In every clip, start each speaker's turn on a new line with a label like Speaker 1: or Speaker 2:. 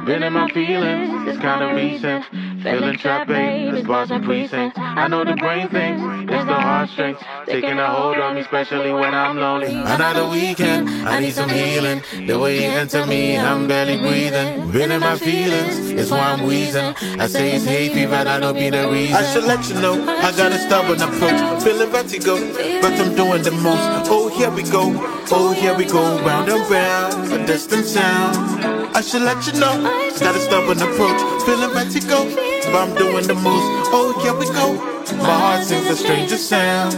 Speaker 1: Been in my feelings, it's kinda recent. Feeling trapped, babe, it's bars and precincts. I know the brain thinks, it's the heartstrings taking a hold on me, especially when I'm lonely. Another weekend, I need some healing. The way you enter me, I'm barely breathing. Been in my feelings, it's why I'm wheezing. I say it's hay fever, I don't be the reason.
Speaker 2: I should let you know, I got a stubborn approach. Feeling vertigo, but I'm doing the most. Oh, here we go, oh, here we go. Round and round, a distant sound. I should let you know, got a stubborn approach. Feeling vertigo, but I'm doing the most. Oh, here we go. My heart sings a stranger sound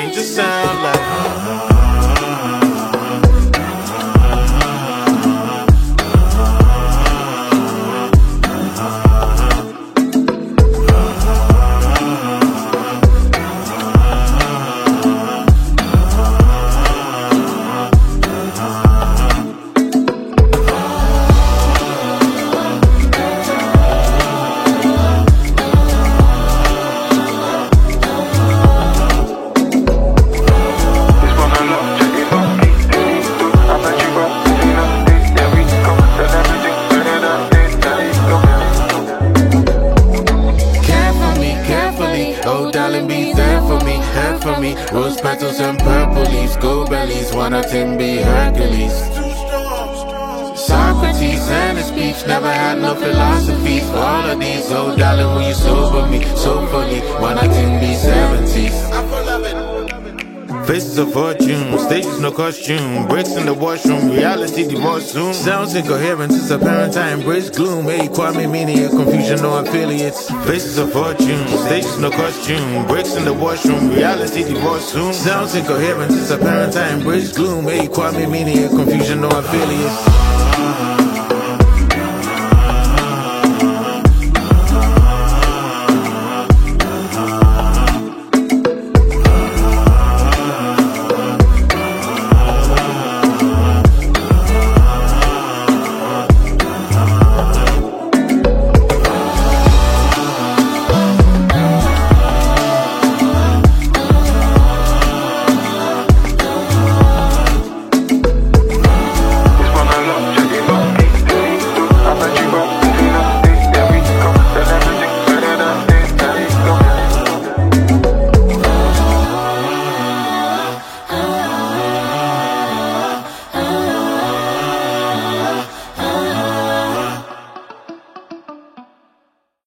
Speaker 2: like
Speaker 1: oh, darling, be there for me. Rose petals and purple leaves, gold bellies, wanna be Hercules. Socrates and his speech never had no philosophies. For all of these, oh, darling, will you sober me? So funny, wanna be 70s. Faces of fortune, stages no costume. Breaks in the washroom, reality divorce soon. Sounds incoherent, it's apparent I embrace gloom. Hey, Kwame Mania, confusion, no affiliates. Faces of fortune, stages no costume. Breaks in the washroom, reality divorce soon. Sounds incoherent, it's apparent I embrace gloom. Hey, Kwame Mania, confusion, no affiliates.